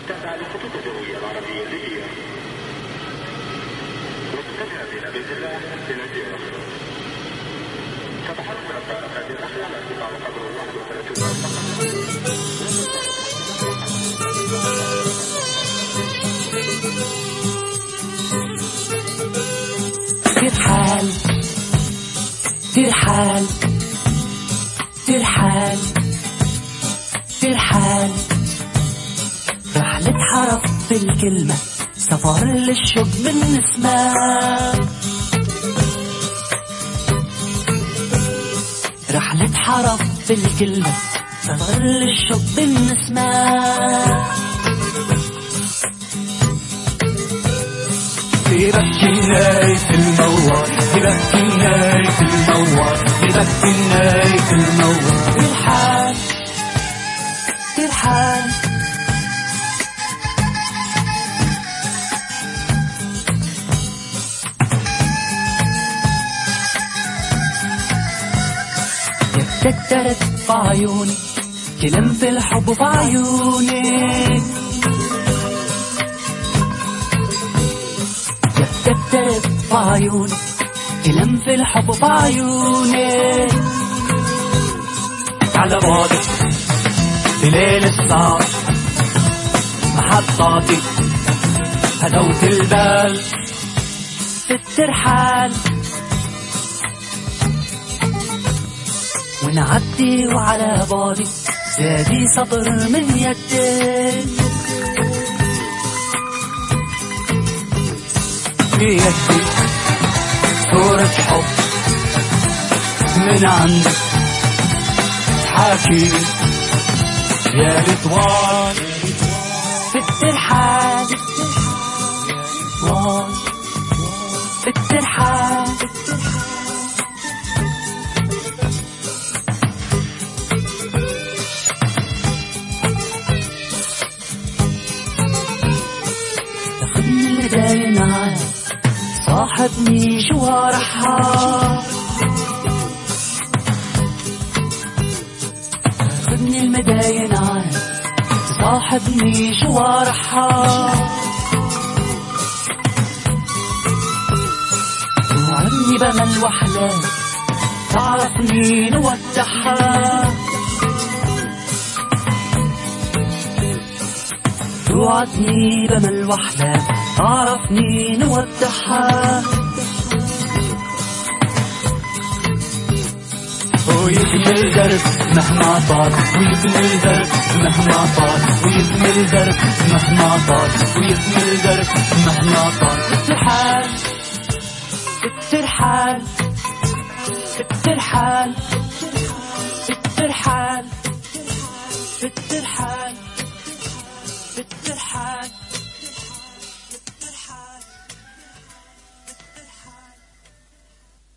تابع لخطوط الجوية العربية الليبية واتجه بنبيذ الله إلى الجيرة. تتحرك الطائرة هذه الرحلة على ارتفاع قدره 31 ترحال ترحال ترحال رحلة حرف في الكلمة، سفر للشوق من اسمها. رحلة حرف في الكلمة، سفر للشوق من اسمها. يبكيناي في الموال، يبكيناي في الموال، يبكيناي في الموال. ترحال ترحال يتكترت في عيوني، كلام في الحب في عيوني. يتكترت في عيوني، كلام في الحب في عيوني. على بعدك في ليل الصعب، محطاتي هدوت البال. في الترحال ونعدي وعلى بعدي زادي صبر من يدي. في يدي صورة حب من عندك حاكي يا رضوان. في الترحال في الترحال ياخدني البداية معاه، صاحبني شوارحها. ياخدني المداين معاه، صاحبني شوارحها. توعدني بمل وحلال، تعرفني نودعها. توعدني بمل وحلال، تعرفني نودعها. ويكمل درب مهما طال، ويكمل درب مهما طال، ويكمل درب مهما طال، ويكمل درب مهما طال. الترحال الترحال الترحال الترحال الترحال الترحال